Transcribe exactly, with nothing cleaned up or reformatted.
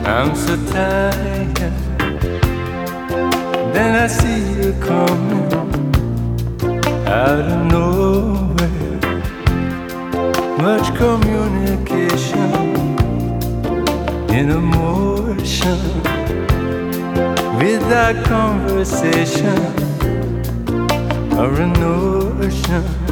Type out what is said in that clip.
I'm so tired. Then I see you coming out of nowhere. Much communication in emotion, without conversation or a notion.